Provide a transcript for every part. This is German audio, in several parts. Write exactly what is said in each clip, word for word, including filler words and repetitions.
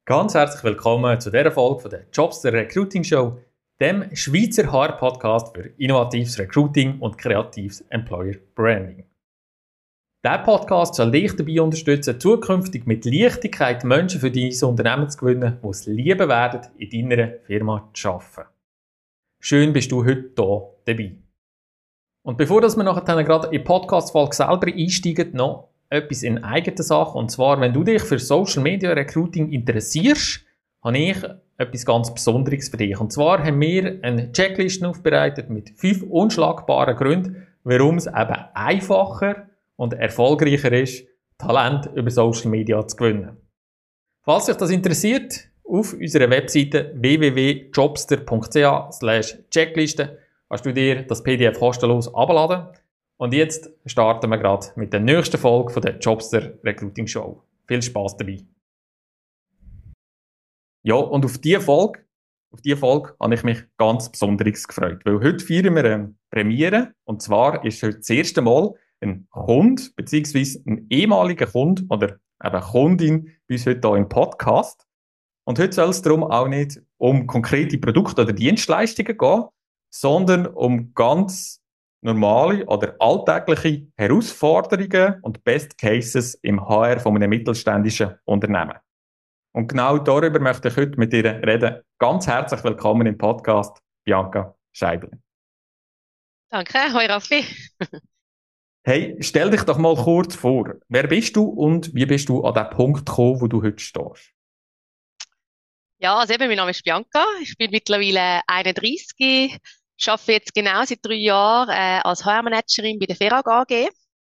Ganz herzlich willkommen zu dieser Folge von der Jobster Recruiting Show, dem Schweizer H R-Podcast für innovatives Recruiting und kreatives Employer Branding. Dieser Podcast soll dich dabei unterstützen, zukünftig mit Leichtigkeit Menschen für dein Unternehmen zu gewinnen, die es lieben werden, in deiner Firma zu arbeiten. Schön bist du heute hier dabei. Und bevor wir nachher dann gerade in die Podcast-Folge selber einsteigen, noch etwas in eigener Sache. Und zwar, wenn du dich für Social Media Recruiting interessierst, habe ich etwas ganz Besonderes für dich. Und zwar haben wir eine Checkliste aufbereitet mit fünf unschlagbaren Gründen, warum es eben einfacher und erfolgreicher ist, Talent über Social Media zu gewinnen. Falls dich das interessiert, auf unserer Webseite w w w punkt jobster punkt c h slash checkliste kannst du dir das P D F kostenlos herunterladen. Und jetzt starten wir gerade mit der nächsten Folge von der Jobster Recruiting Show. Viel Spaß dabei. Ja, und auf diese Folge, auf diese Folge habe ich mich ganz besonders gefreut, weil heute feiern wir eine Premiere. Und zwar ist heute das erste Mal ein Kunde, beziehungsweise ein ehemaliger Kunde oder eben Kundin bei uns heute hier im Podcast. Und heute soll es darum auch nicht um konkrete Produkte oder Dienstleistungen gehen, sondern um ganz normale oder alltägliche Herausforderungen und Best Cases im H R von einem mittelständischen Unternehmen. Und genau darüber möchte ich heute mit dir reden. Ganz herzlich willkommen im Podcast, Bianca Scheibel. Danke, hoi Raffi. Hey, stell dich doch mal kurz vor. Wer bist du und wie bist du an den Punkt gekommen, wo du heute stehst? Ja, also eben, mein Name ist Bianca. Ich bin mittlerweile einunddreißig. Ich arbeite jetzt genau seit drei Jahren äh, als H R-Managerin bei der Ferag A G.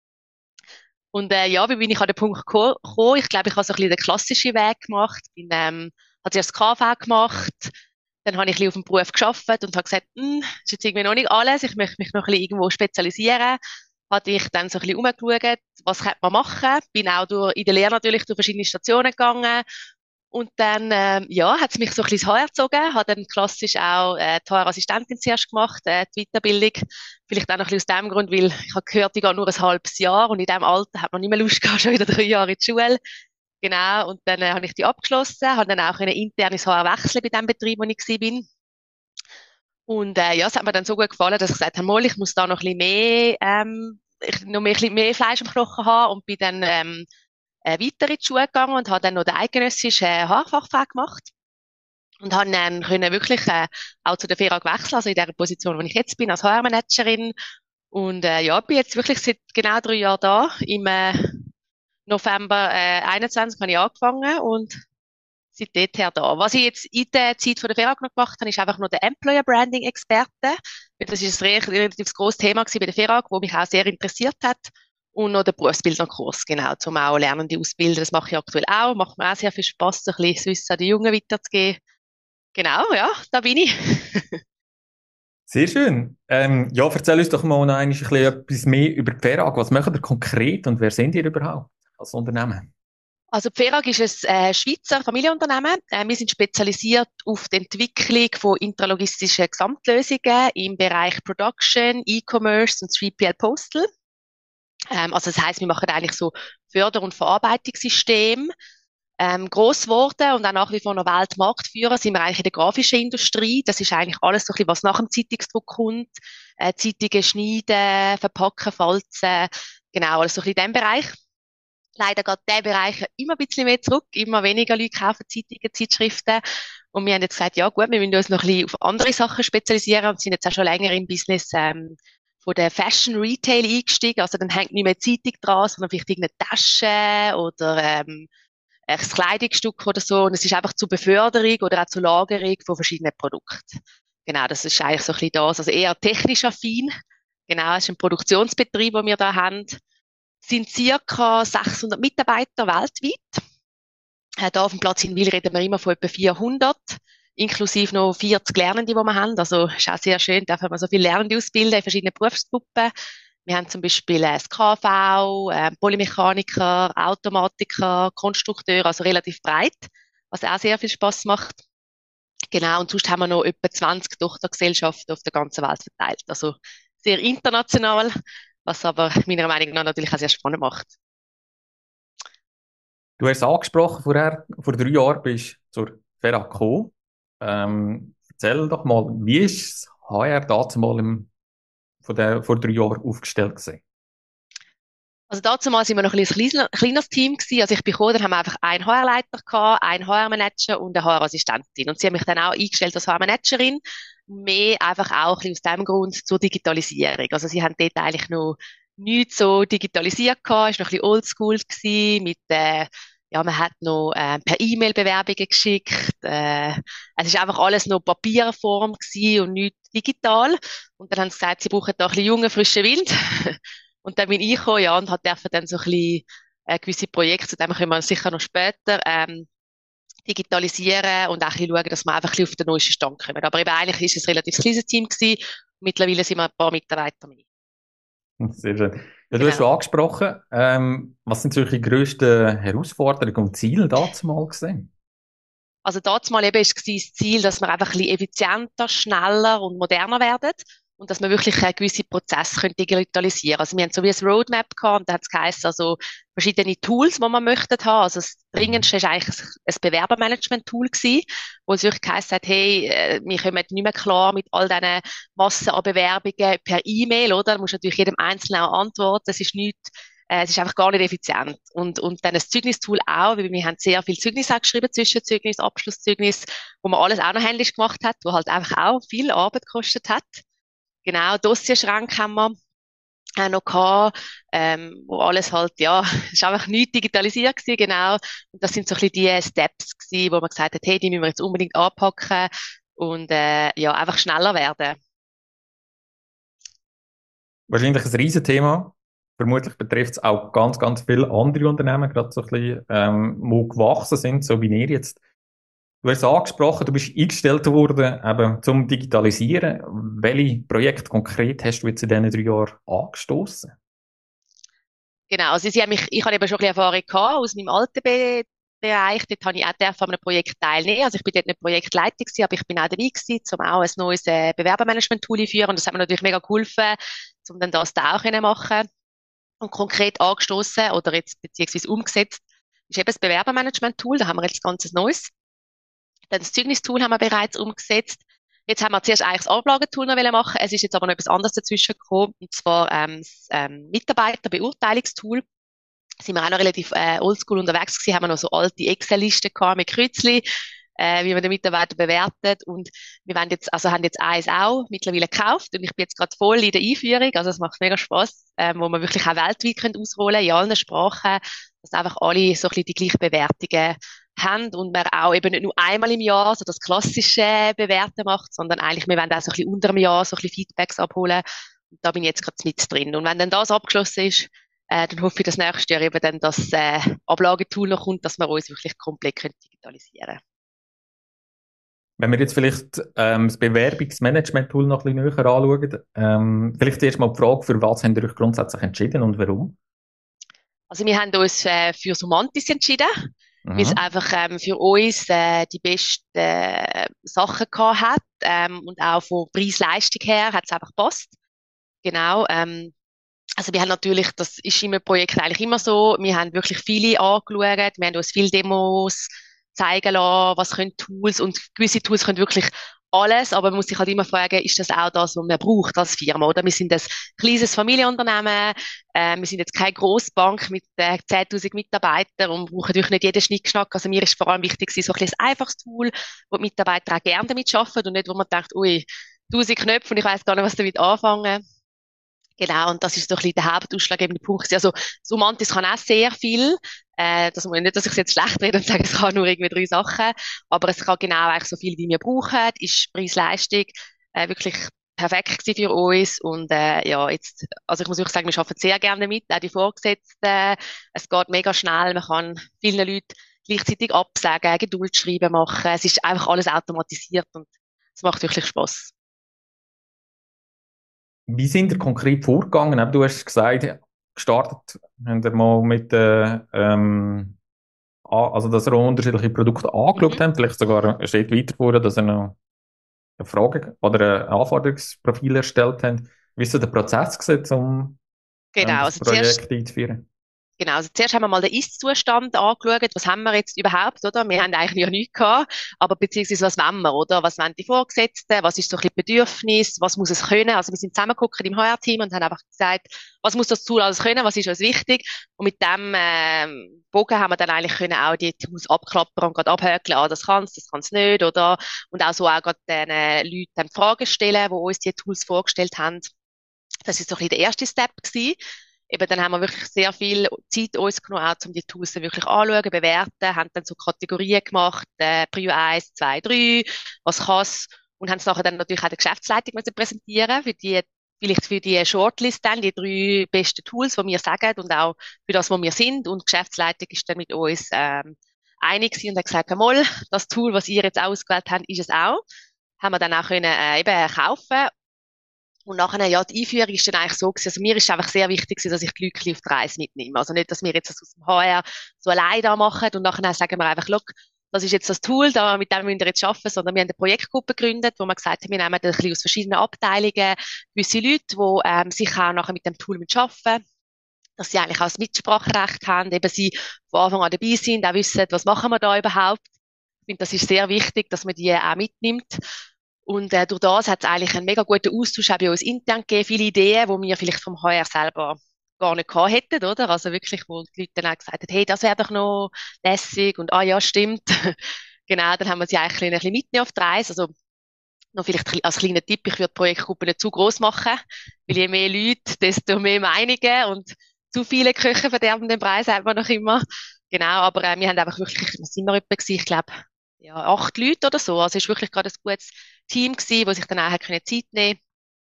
Und äh, ja, wie bin ich an den Punkt geko- gekommen? Ich glaube, ich habe so ein bisschen den klassischen Weg gemacht. Bin, ähm, habe zuerst das K V gemacht, dann habe ich ein bisschen auf dem Beruf gearbeitet und habe gesagt, hm, das ist jetzt irgendwie noch nicht alles, ich möchte mich noch ein bisschen irgendwo spezialisieren. Hatte ich dann so ein bisschen umgeschaut, was könnte man machen. Bin auch durch, in der Lehre natürlich durch verschiedene Stationen gegangen. Und dann, ähm, ja, hat es mich so ein bisschen ins H R gezogen, habe dann klassisch auch äh, die H R-Assistentin zuerst gemacht, äh, die Weiterbildung. Vielleicht auch noch ein bisschen aus dem Grund, weil ich habe gehört, die geht nur ein halbes Jahr und in diesem Alter hat man nicht mehr Lust gehabt, schon wieder drei Jahre in die Schule. Genau, und dann äh, habe ich die abgeschlossen, habe dann auch ein internes H R wechseln bei dem Betrieb, wo ich war. Und äh, ja, es hat mir dann so gut gefallen, dass ich gesagt habe, mal, ich muss da noch ein bisschen mehr, ähm, ich, noch mehr, ein bisschen mehr Fleisch am Knochen haben und bin dann ähm, äh, weiter in die Schule gegangen und habe dann noch den eidgenössischen äh, H R-Fachfach gemacht und habe dann können wirklich äh, auch zu der Ferag wechseln, also in der Position, wo ich jetzt bin, als H R-Managerin. Und äh, ja, bin jetzt wirklich seit genau drei Jahren da. Im äh, November äh, einundzwanzig habe ich angefangen und seit dort her da. Was ich jetzt in der Zeit von der Ferag noch gemacht habe, ist einfach nur der Employer Branding Experte. Weil das ist ein re- relativ grosses Thema gewesen bei der Ferag, wo mich auch sehr interessiert hat. Und noch der Berufsbildnerkurs, genau, zum auch Lernende ausbilden. Das mache ich aktuell auch. Macht mir auch sehr viel Spass, so ein bisschen das Wissen an die Jungen weiterzugeben. Genau, ja, da bin ich. Sehr schön. Ähm, ja, erzähl uns doch mal noch ein bisschen etwas mehr über die Ferag. Was macht ihr konkret und wer sind ihr überhaupt als Unternehmen? Also die Ferag ist ein äh, Schweizer Familienunternehmen. Äh, wir sind spezialisiert auf die Entwicklung von intralogistischen Gesamtlösungen im Bereich Production, E-Commerce und drei P L Postal. Ähm, also das heisst, wir machen eigentlich so Förder- und Verarbeitungssysteme. Ähm, gross geworden und auch nach wie vor noch Weltmarktführer sind wir eigentlich in der grafischen Industrie. Das ist eigentlich alles so ein bisschen, was nach dem Zeitungsdruck kommt. Äh, Zeitungen schneiden, verpacken, falzen. Genau, alles so ein bisschen in diesem Bereich. Leider geht der Bereich immer ein bisschen mehr zurück. Immer weniger Leute kaufen Zeitungen, Zeitschriften. Und wir haben jetzt gesagt, ja gut, wir müssen uns noch ein bisschen auf andere Sachen spezialisieren und sind jetzt auch schon länger im Business ähm, von der Fashion Retail eingestiegen. Also dann hängt nicht mehr Zeitung dran, sondern vielleicht irgendeine Tasche oder ähm, ein Kleidungsstück oder so. Und es ist einfach zur Beförderung oder auch zur Lagerung von verschiedenen Produkten. Genau, das ist eigentlich so ein bisschen das. Also eher technisch affin. Genau, es ist ein Produktionsbetrieb, den wir da haben. Es sind circa sechshundert Mitarbeiter weltweit. Äh, da auf dem Platz in Wil reden wir immer von etwa vierhundert, inklusive noch vierzig Lernende, die wir haben. Also ist auch sehr schön, dürfen wir so viele Lernende ausbilden in verschiedenen Berufsgruppen. Wir haben zum Beispiel äh, das K V, äh, Polymechaniker, Automatiker, Konstrukteur, also relativ breit, was auch sehr viel Spaß macht. Genau, und sonst haben wir noch etwa zwanzig Tochtergesellschaften auf der ganzen Welt verteilt. Also sehr international, was aber meiner Meinung nach natürlich auch sehr spannend macht. Du hast es angesprochen, vorher, vor drei Jahren bist du zur Fera gekommen. Ähm, erzähl doch mal, wie ist das H R dazu mal im, von der, vor drei Jahren aufgestellt gewesen? Also dazu mal sind wir noch ein bisschen ein kleiner- kleineres Team gewesen. Als ich bin gekommen, dann haben wir einfach einen H R-Leiter gehabt, einen H R-Manager und eine H R-Assistentin. Und sie haben mich dann auch eingestellt als H R-Managerin. Mehr einfach auch ein bisschen aus dem Grund zur Digitalisierung. Also sie haben dort eigentlich noch nichts so digitalisiert gehabt, ist noch ein bisschen oldschool gewesen mit, äh, ja, man hat noch äh, per E-Mail Bewerbungen geschickt. Äh, es ist einfach alles noch Papierform gewesen und nicht digital. Und dann haben sie gesagt, sie brauchen da ein bisschen junge, frische Wind. Und dann bin ich gekommen, ja, und hat dürfen dann so ein bisschen äh, gewisse Projekte, zu dem können wir sicher noch später, ähm, digitalisieren und auch ein bisschen schauen, dass wir einfach ein bisschen auf den neuesten Stand kommen. Aber eben eigentlich ist es ein relativ kleines Team gewesen. Mittlerweile sind wir ein paar Mitarbeiter mehr. Sehr schön. Ja, du hast schon Genau. angesprochen, ähm, was sind solche grössten Herausforderungen und Ziele dazu mal gesehen? Also dort mal eben ist das Ziel, dass wir einfach ein bisschen effizienter, schneller und moderner werden und dass wir wirklich äh, gewisse Prozesse können digitalisieren. Also wir haben so wie ein Roadmap gehabt und da hat es geheißen, also verschiedene Tools, die wir möchten haben. Also das Mhm. dringendste ist eigentlich ein Bewerbermanagement-Tool gewesen, wo es wirklich geheißen hat, hey, äh, wir kommen nicht mehr klar mit all diesen Massen an Bewerbungen per E-Mail, oder? Da musst du natürlich jedem Einzelnen auch antworten. Das ist nicht äh, es ist einfach gar nicht effizient. Und, und dann das Zeugnistool auch, weil wir haben sehr viel Zeugnis auch geschrieben, Zwischenzeugnis, Abschlusszeugnis, wo man alles auch noch händisch gemacht hat, wo halt einfach auch viel Arbeit gekostet hat. Genau, Dossierschrank haben wir auch noch gehabt, ähm, wo alles halt, ja, ist einfach nicht digitalisiert gewesen, genau. Und das sind so ein bisschen die Steps gewesen, wo man gesagt hat, hey, die müssen wir jetzt unbedingt anpacken und, äh, ja, einfach schneller werden. Wahrscheinlich ein Riesenthema. Vermutlich betrifft es auch ganz, ganz viele andere Unternehmen, gerade so ein bisschen, ähm, die gewachsen sind, so wie ihr jetzt. Du hast es angesprochen, du bist eingestellt worden, eben zum Digitalisieren. Welche Projekte konkret hast du jetzt in diesen drei Jahren angestoßen? Genau, also sie haben mich, ich habe eben schon ein bisschen Erfahrung gehabt aus meinem alten Be Bereich. Dort habe ich auch dürfen an einem Projekt teilnehmen. Also ich bin dort nicht Projektleiter gewesen, aber ich bin auch dabei gewesen, um auch ein neues äh, Bewerbermanagement-Tool einführen. Und das hat mir natürlich mega geholfen, um dann das da auch können machen. Und konkret angestoßen oder jetzt beziehungsweise umgesetzt ist eben das Bewerbermanagement-Tool. Da haben wir jetzt ganz ein neues. Dann das Zeugnistool haben wir bereits umgesetzt. Jetzt haben wir zuerst eigentlich das Ablagentool noch machen. Es ist jetzt aber noch etwas anderes dazwischen gekommen, und zwar ähm, das ähm, Mitarbeiterbeurteilungstool. Sind wir auch noch relativ äh, oldschool unterwegs gewesen, haben wir noch so alte Excel-Listen gehabt mit Kreuzli, äh, wie man den Mitarbeiter bewertet. Und wir wollen jetzt, also haben jetzt eins auch mittlerweile gekauft und ich bin jetzt gerade voll in der Einführung. Also es macht mega Spaß, ähm, wo man wirklich auch weltweit können ausrollen, in allen Sprachen, dass einfach alle so ein bisschen die gleichen Bewertungen haben und man auch eben nicht nur einmal im Jahr so das klassische Bewerten macht, sondern eigentlich, wir wollen auch so ein bisschen unter dem Jahr so ein bisschen Feedbacks abholen. Und da bin ich jetzt gerade mit drin. Und wenn dann das abgeschlossen ist, äh, dann hoffe ich, dass nächstes Jahr eben dann das äh, Ablagetool noch kommt, dass wir uns wirklich komplett können digitalisieren können. Wenn wir jetzt vielleicht ähm, das Bewerbungsmanagement-Tool noch ein bisschen näher anschauen, ähm, vielleicht erst mal die Frage, für was habt ihr euch grundsätzlich entschieden und warum? Also wir haben uns äh, für Sumantis entschieden, weil es Mhm. einfach ähm, für uns äh, die besten äh, Sachen gehabt hat ähm, und auch von Preis-Leistung her hat es einfach gepasst. Genau. Ähm, also wir haben natürlich, das ist im Projekt eigentlich immer so, wir haben wirklich viele angeschaut, wir haben uns viele Demos zeigen lassen, was können Tools und gewisse Tools können wirklich alles, aber man muss sich halt immer fragen, ist das auch das, was man braucht als Firma, oder? Wir sind ein kleines Familienunternehmen, äh, wir sind jetzt keine Grossbank mit äh, zehntausend Mitarbeitern und brauchen natürlich nicht jeden Schnickschnack. Also mir ist vor allem wichtig, so ein, bisschen ein einfaches Tool, wo die Mitarbeiter auch gerne damit arbeiten und nicht, wo man denkt, ui, tausend Knöpfe und ich weiß gar nicht, was damit anfangen. Genau, und das ist so ein bisschen der hauptausschlaggebende Punkt. Also, Sumantis kann auch sehr viel. Äh, das muss nicht, dass ich es jetzt schlecht rede und sage, es kann nur irgendwie drei Sachen. Aber es kann genau eigentlich so viel, wie wir brauchen. Ist Preis-Leistung äh, wirklich perfekt gewesen für uns. Und äh, ja, jetzt, also ich muss wirklich sagen, wir arbeiten sehr gerne damit, auch die Vorgesetzten. Es geht mega schnell. Man kann vielen Leuten gleichzeitig absagen, Geduldsschreiben machen. Es ist einfach alles automatisiert und es macht wirklich Spaß. Wie sind ihr konkret vorgegangen? Eben, du hast gesagt, gestartet haben wir mal mit, äh, ähm, a- also dass ihr auch unterschiedliche Produkte angeschaut Mhm. habt, vielleicht sogar ein Schritt weiter vor, dass ihr noch eine Frage oder ein Anforderungsprofil erstellt habt. Wie ist so der Prozess gewesen, um ähm, Genau, das also zuerst Projekt einzuführen? Genau, also zuerst haben wir mal den Ist-Zustand angeschaut. Was haben wir jetzt überhaupt, oder? Wir haben eigentlich ja nichts gehabt, aber beziehungsweise was wollen wir, oder? Was wollen die Vorgesetzten? Was ist so ein bisschen Bedürfnis? Was muss es können? Also wir sind zusammengeguckt im H R-Team und haben einfach gesagt, was muss das Tool alles können? Was ist uns wichtig? Und mit dem ähm, Bogen haben wir dann eigentlich können auch die Tools abklappern und gerade abhökeln. Ah, das kann's, das kann's nicht, oder? Und auch so auch gerade den äh, Leuten dann Fragen stellen, die uns die Tools vorgestellt haben. Das ist so ein bisschen der erste Step gewesen. Eben, dann haben wir wirklich sehr viel Zeit uns genommen, auch um die Tools dann wirklich anschauen, bewerten, haben dann so Kategorien gemacht, äh, Prio eins, zwei, drei, was kann's, und haben es nachher dann natürlich auch der Geschäftsleitung müssen präsentieren, für die, vielleicht für die Shortlist dann, die drei besten Tools, die wir sagen, und auch für das, wo wir sind, und die Geschäftsleitung ist dann mit uns, ähm, einig gewesen und hat gesagt, mal, das Tool, was ihr jetzt ausgewählt habt, ist es auch. Haben wir dann auch können, äh, eben kaufen. Und nachher, ja, die Einführung ist dann eigentlich so gewesen, also mir ist einfach sehr wichtig gewesen, dass ich die Leute auf die Reise mitnehme. Also nicht, dass wir jetzt das aus dem H R so allein da machen und nachher sagen wir einfach, look, das ist jetzt das Tool, da, mit dem müsst ihr jetzt arbeiten, sondern wir haben eine Projektgruppe gegründet, wo wir gesagt haben, wir nehmen ein bisschen aus verschiedenen Abteilungen gewisse Leute, die ähm, sicher auch nachher mit dem Tool arbeiten, dass sie eigentlich auch das Mitspracherecht haben, eben sie von Anfang an dabei sind, auch wissen, was machen wir da überhaupt. Ich finde, das ist sehr wichtig, dass man die auch mitnimmt. Und äh, durch das hat es eigentlich einen mega guten Austausch auch bei uns intern gegeben, viele Ideen, die wir vielleicht vom H R selber gar nicht gehabt hätten, oder? Also wirklich, wo die Leute dann auch gesagt haben, hey, das wäre doch noch lässig und ah ja, stimmt. Genau, dann haben wir sie eigentlich ein bisschen mitgenommen auf die Reise. Also noch vielleicht als kleiner Tipp, ich würde die Projektgruppe nicht zu gross machen, weil je mehr Leute, desto mehr Meinungen, und zu viele Köche verderben den Preis, sagt man noch immer. Genau, aber äh, wir haben einfach wirklich, was sind wir etwa gewesen? Ich glaube, ja, acht Leute oder so. Also es ist wirklich gerade ein gutes Team gewesen, wo sich dann auch können Zeit nehmen.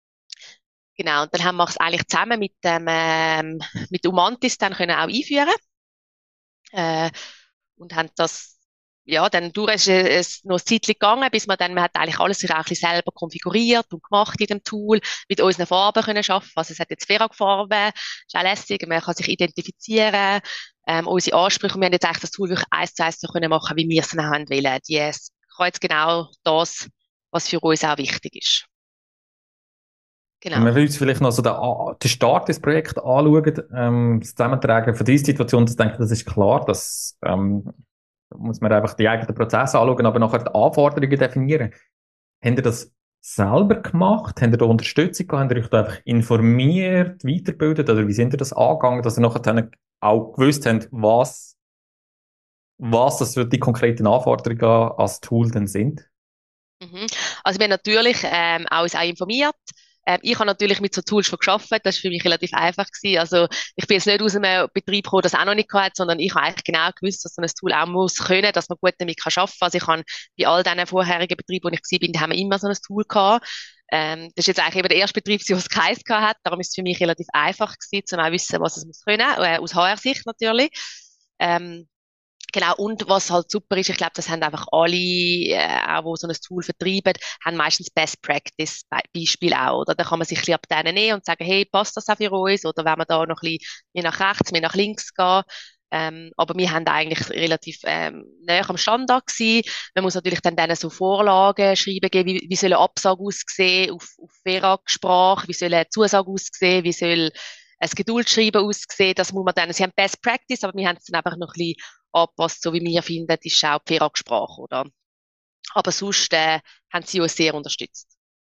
Genau, und dann haben wir es eigentlich zusammen mit dem ähm, mit Umantis dann können auch einführen äh, und haben das, ja, dann durch ist es noch ein Zeitchen gegangen, bis man dann, man hat eigentlich alles sich auch ein bisschen selber konfiguriert und gemacht in dem Tool, mit unseren Farben können arbeiten. Also es hat jetzt Ferrag-Farben, ist auch lässig, man kann sich identifizieren, ähm, unsere Ansprüche, und wir haben jetzt eigentlich das Tool wirklich eins zu eins so können machen, wie wir es dann haben wollen. Die, es kann jetzt genau das, was für uns auch wichtig ist. Wenn Genau. wir uns vielleicht noch so den, A- den Start des Projekts anschauen, ähm, das Zusammentragen von dieser Situation, das denke ich, das ist klar, dass, ähm, da muss man einfach die eigenen Prozesse anschauen, aber nachher die Anforderungen definieren. Habt ihr das selber gemacht? Habt ihr da Unterstützung gehabt? Habt ihr euch da einfach informiert, weitergebildet? Oder wie sind ihr das angegangen, dass ihr nachher dann auch gewusst habt, was, was das für die konkreten Anforderungen als Tool denn sind? Mhm. Also wir haben natürlich ähm, auch uns auch informiert. Ähm, ich habe natürlich mit so Tools schon gearbeitet, das war für mich relativ einfach gewesen. Also ich bin jetzt nicht aus einem Betrieb gekommen, das auch noch nicht gehabt, sondern ich habe eigentlich genau gewusst, dass so ein Tool auch muss können, dass man gut damit kann arbeiten kann. Also ich habe bei all diesen vorherigen Betrieben, wo ich gewesen bin, da haben wir immer so ein Tool gehabt. Ähm, das ist jetzt eigentlich eben der erste Betrieb, der es keins gehabt hat. Darum ist es für mich relativ einfach gewesen, um auch wissen, was es muss können, äh, aus H R-Sicht natürlich. Ähm, Genau, und was halt super ist, ich glaube, das haben einfach alle, äh, auch wo so ein Tool vertreiben, haben meistens Best Practice Be Beispiel auch, oder? Da kann man sich ein bisschen ab denen nehmen und sagen, hey, passt das auch für uns? Oder wenn wir da noch ein bisschen mehr nach rechts, mehr nach links gehen. Ähm, aber wir haben eigentlich relativ ähm, näher am Standard gewesen. Man muss natürlich dann denen so Vorlagen schreiben geben, wie, wie soll eine Absage aussehen auf, auf Verag-Sprache, wie soll eine Zusage aussehen, wie soll ein Geduldsschreiben aussehen. Das muss man dann, sie haben Best Practice, aber wir haben es dann einfach noch ein bisschen angepasst, so wie wir finden, ist auch die Verag-Sprache, oder? Aber sonst äh, haben sie uns sehr unterstützt.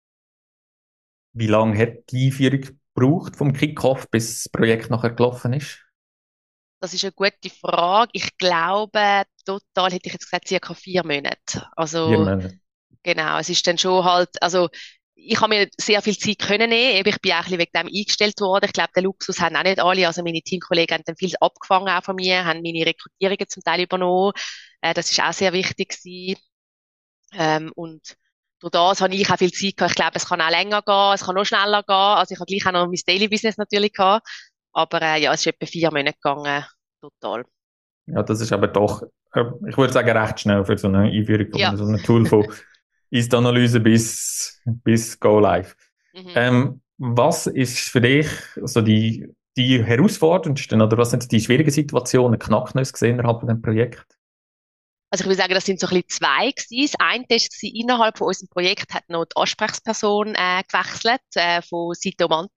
Wie lange hat die Einführung gebraucht vom Kickoff, bis das Projekt nachher gelaufen ist? Das ist eine gute Frage. Ich glaube, total hätte ich jetzt gesagt, circa vier Monate. Vier Also, Monate. genau, es ist dann schon halt, also, ich habe mir sehr viel Zeit können nehmen. Eben, ich bin auch ein bisschen wegen dem eingestellt worden. Ich glaube, den Luxus haben auch nicht alle. Also, meine Teamkollegen haben dann viel abgefangen auch von mir, haben meine Rekrutierungen zum Teil übernommen. Äh, das ist auch sehr wichtig gewesen. Ähm, und durch das habe ich auch viel Zeit gehabt. Ich glaube, es kann auch länger gehen, es kann noch schneller gehen. Also ich habe gleich auch noch mein Daily Business natürlich gehabt. Aber äh, ja, es ist etwa vier Monate gegangen, total. Ja, das ist aber doch, äh, ich würde sagen, recht schnell für so eine Einführung Ja. von so einem Tool von Ist-Analyse bis, bis Go Live. Mhm. Ähm, was ist für dich so die, die herausforderndsten oder was sind die schwierigen Situationen, Knacknüsse gesehen innerhalb von dem Projekt? Also ich würde sagen, das sind so ein bisschen zwei gewesen. Das eine ist, innerhalb von unserem Projekt hat noch die Ansprechperson äh, gewechselt, äh, von Seite Omantis.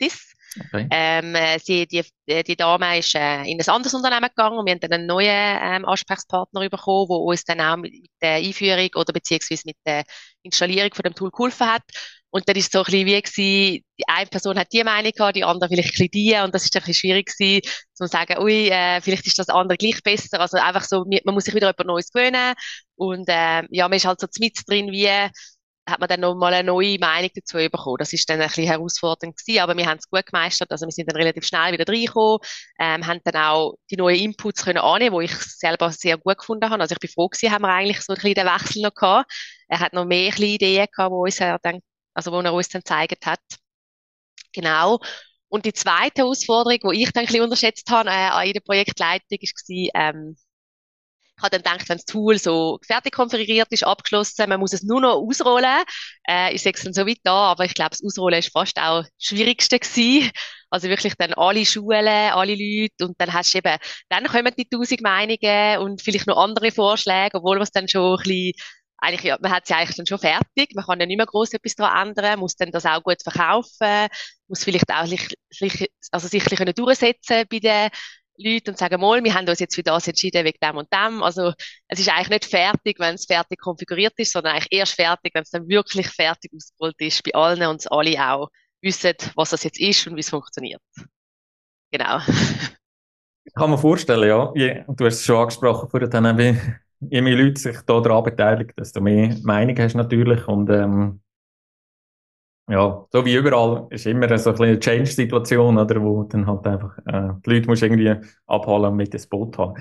Okay. Ähm, äh, sie, die, die die Dame ist äh, in ein anderes Unternehmen gegangen und wir haben dann einen neuen ähm, Ansprechpartner bekommen, der uns dann auch mit, mit der Einführung oder beziehungsweise mit der Installierung von dem Tool geholfen hat. Und dann ist es so ein bisschen wie gewesen, die eine Person hat die Meinung gehabt, die andere vielleicht ein bisschen die, und das ist dann ein bisschen schwierig gewesen, zu sagen, ui, äh, vielleicht ist das andere gleich besser. Also einfach so, man muss sich wieder etwas Neues gewöhnen und äh, ja, man ist halt so mit drin, wie hat man dann noch mal eine neue Meinung dazu bekommen. Das ist dann ein bisschen herausfordernd gewesen, aber wir haben es gut gemeistert. Also wir sind dann relativ schnell wieder reingekommen, ähm, haben dann auch die neuen Inputs können annehmen, die ich selber sehr gut gefunden habe. Also ich bin froh gewesen, haben wir eigentlich so ein bisschen den Wechsel noch gehabt. Er hat noch mehr kleine Ideen gehabt, wo uns er dann, also wo er uns dann gezeigt hat. Genau. Und die zweite Herausforderung, die ich dann ein bisschen unterschätzt habe äh, in der Projektleitung, war, ähm, ich habe dann gedacht, wenn das Tool so fertig konfiguriert ist, abgeschlossen, man muss es nur noch ausrollen, äh, ist es dann so weit da, aber ich glaube, das Ausrollen ist fast auch das Schwierigste gewesen. Also wirklich dann alle Schulen, alle Leute, und dann hast du eben, dann kommen die tausend Meinungen und vielleicht noch andere Vorschläge, obwohl man es dann schon ein bisschen, eigentlich, ja, man hat es ja eigentlich dann schon fertig, man kann ja nicht mehr groß etwas daran ändern, muss dann das auch gut verkaufen, muss vielleicht auch sich, also sich ein bisschen durchsetzen bei den Leute und sagen, mal, wir haben uns jetzt für das entschieden wegen dem und dem. Also es ist eigentlich nicht fertig, wenn es fertig konfiguriert ist, sondern eigentlich erst fertig, wenn es dann wirklich fertig ausgerollt ist bei allen und es alle auch wissen, was das jetzt ist und wie es funktioniert. Genau. Kann man vorstellen, ja. Je, du hast es schon angesprochen, vorher dann, wie, je mehr Leute sich da daran beteiligen, desto mehr Meinung hast du natürlich. Und ähm, ja, so wie überall ist immer so ein eine Change-Situation, oder, wo dann halt einfach äh, die Leute musst irgendwie abholen und mit ins Boot haben.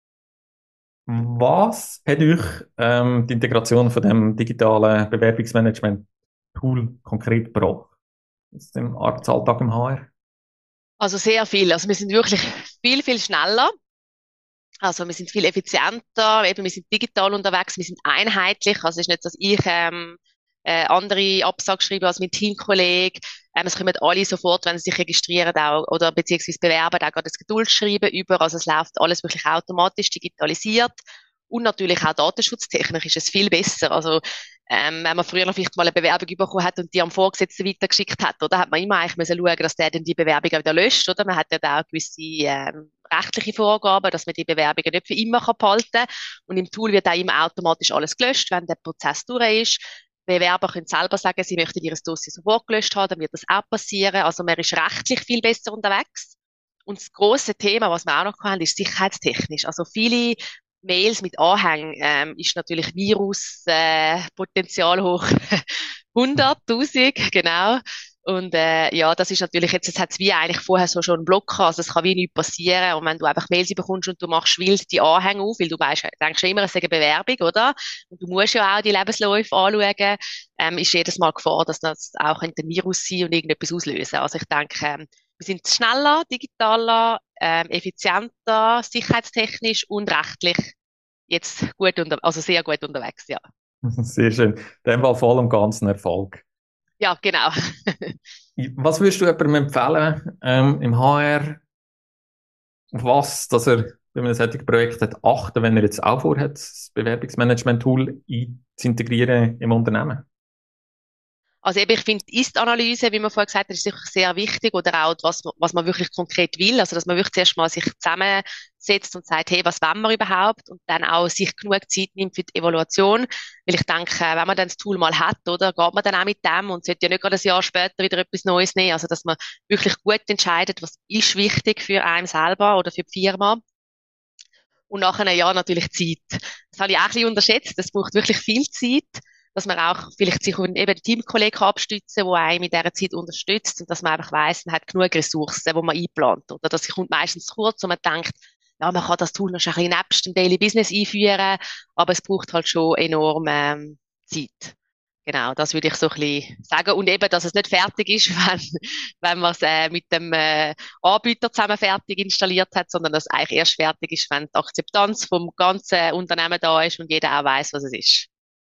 Was hat euch ähm, die Integration von dem digitalen Bewerbungsmanagement-Tool konkret gebracht? Aus dem Arbeitsalltag im H R? Also sehr viel. Also wir sind wirklich viel, viel schneller. Also wir sind viel effizienter, eben wir sind digital unterwegs, wir sind einheitlich. Also es ist nicht so, dass ich ähm, äh, andere Absagen schreibe als mein Teamkollege. Ähm, es kommen alle sofort, wenn sie sich registrieren auch, oder beziehungsweise bewerben, auch gerade das Geduldsschreiben über. Also es läuft alles wirklich automatisch digitalisiert. Und natürlich auch datenschutztechnisch ist es viel besser. Also ähm, wenn man früher noch vielleicht mal eine Bewerbung bekommen hat und die am Vorgesetzten weitergeschickt hat, oder hat man immer eigentlich müssen schauen, dass der dann die Bewerbung auch wieder löscht, oder? Man hat ja da auch gewisse ähm, rechtliche Vorgaben, dass man die Bewerbungen nicht für immer kann behalten kann. Und im Tool wird auch immer automatisch alles gelöscht, wenn der Prozess durch ist. Bewerber können selber sagen, sie möchten ihr Dossier sofort gelöscht haben, dann wird das auch passieren. Also man ist rechtlich viel besser unterwegs. Und das grosse Thema, was wir auch noch haben, ist sicherheitstechnisch. Also viele Mails mit Anhängen ähm, ist natürlich Viruspotenzial äh, Potenzial hoch hunderttausend, genau. Und äh, ja, das ist natürlich jetzt, es hat wie eigentlich vorher so schon einen Block gehabt, also es kann wie nichts passieren. Und wenn du einfach Mails bekommst und du machst wild die Anhänge auf, weil du weißt, denkst ja immer, es ist eine Bewerbung, oder? Und du musst ja auch die Lebensläufe anschauen, ähm, ist jedes Mal Gefahr, dass das auch ein Virus sein und irgendetwas auslösen. Also ich denke, ähm, wir sind schneller, digitaler, ähm, effizienter, sicherheitstechnisch und rechtlich jetzt gut unter, also sehr gut unterwegs, ja. Sehr schön. In dem Fall voll und ganz ein Erfolg. Ja, genau. Was würdest du jemandem empfehlen ähm, im H R, auf was, dass er, wenn man ein solches Projekt hat, achten, wenn er jetzt auch vorhat, das Bewerbungsmanagement-Tool zu integrieren im Unternehmen? Also eben, ich finde, die Ist-Analyse, wie man vorher gesagt hat, ist sicher sehr wichtig, oder auch, was, was man wirklich konkret will. Also, dass man wirklich zuerst mal sich zusammensetzt und sagt, hey, was wollen wir überhaupt? Und dann auch sich genug Zeit nimmt für die Evaluation. Weil ich denke, wenn man dann das Tool mal hat, oder, geht man dann auch mit dem und sollte ja nicht gerade ein Jahr später wieder etwas Neues nehmen. Also, dass man wirklich gut entscheidet, was ist wichtig für einen selber oder für die Firma. Und nach einem Jahr natürlich Zeit. Das habe ich auch ein bisschen unterschätzt. Das braucht wirklich viel Zeit, dass man auch vielleicht sich auf einen eben Teamkollegen abstützen, der einem in dieser Zeit unterstützt und dass man einfach weiss, man hat genug Ressourcen, die man einplant. Oder das kommt meistens zu kurz und man denkt, ja, man kann das Tool noch ein bisschen nebst dem Daily Business einführen, aber es braucht halt schon enorm ähm, Zeit. Genau, das würde ich so ein bisschen sagen. Und eben, dass es nicht fertig ist, wenn, wenn man es äh, mit dem äh, Anbieter zusammen fertig installiert hat, sondern dass es eigentlich erst fertig ist, wenn die Akzeptanz vom ganzen Unternehmen da ist und jeder auch weiß, was es ist.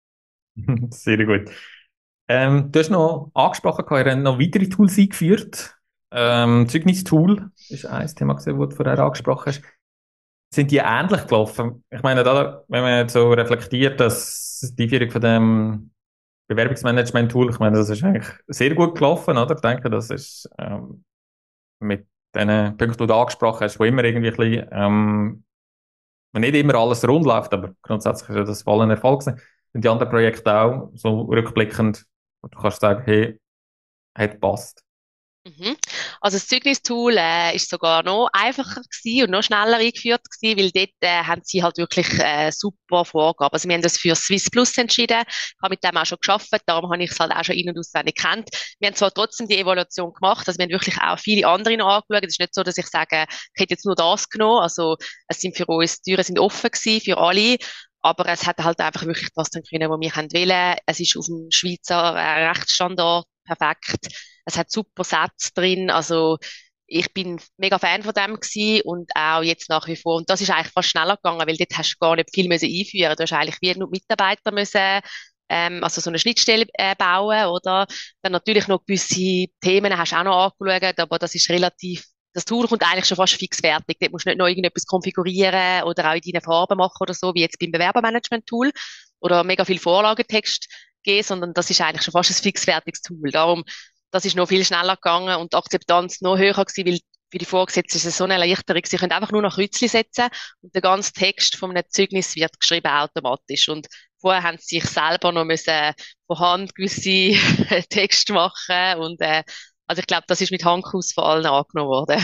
Sehr gut. Ähm, du hast noch angesprochen, ihr habt noch weitere Tools eingeführt. Ähm, Zeugnistool ist ein Thema, gewesen, das du vorher angesprochen hast. Sind die ähnlich gelaufen? Ich meine, da, wenn man jetzt so reflektiert, dass die Einführung von dem Bewerbungsmanagement-Tool, ich meine, das ist eigentlich sehr gut gelaufen, oder? Ich denke, das ist ähm, mit den Punkten, die du angesprochen hast, wo immer irgendwie ein bisschen, ähm, wo nicht immer alles rund läuft, aber grundsätzlich ist ja das voll ein Erfolg gewesen. Sind die anderen Projekte auch so rückblickend, wo du kannst sagen, hey, hat gepasst? Mhm. Also das Zeugnistool äh, ist sogar noch einfacher gewesen und noch schneller eingeführt gewesen, weil dort äh, haben sie halt wirklich äh, super Vorgaben. Also wir haben das für Swiss Plus entschieden. Ich habe mit dem auch schon gearbeitet, darum habe ich es halt auch schon in- und auswendig gekannt. Wir haben zwar trotzdem die Evaluation gemacht, also wir haben wirklich auch viele andere noch angeschaut. Es ist nicht so, dass ich sage, ich hätte jetzt nur das genommen. Also es sind für uns, die Türen sind offen gewesen für alle. Aber es hat halt einfach wirklich das dann können, was wir wollen. Es ist auf dem Schweizer äh, Rechtsstandard perfekt. Es hat super Sätze drin. Also ich bin mega Fan von dem gewesen und auch jetzt nach wie vor. Und das ist eigentlich fast schneller gegangen, weil dort hast du gar nicht viel müssen einführen. Du hast eigentlich wie nur Mitarbeiter müssen, ähm, also so eine Schnittstelle äh, bauen, oder? Dann natürlich noch gewisse Themen hast du auch noch angeschaut, aber das ist relativ, das Tool kommt eigentlich schon fast fix fertig. Dort musst du nicht noch irgendetwas konfigurieren oder auch in deinen Farben machen oder so, wie jetzt beim Bewerbermanagement-Tool oder mega viel Vorlagetext geben, sondern das ist eigentlich schon fast ein fix fertiges Tool. Darum, das ist noch viel schneller gegangen und die Akzeptanz noch höher gewesen, weil für die Vorgesetzten ist es so eine Erleichterung. Sie können einfach nur noch Kreuzchen setzen und der ganze Text von einem Zeugnis wird geschrieben automatisch. Und vorher haben sie sich selber noch müssen von Hand gewisse Texte machen und äh, also ich glaube, das ist mit Handkuss von allen angenommen worden.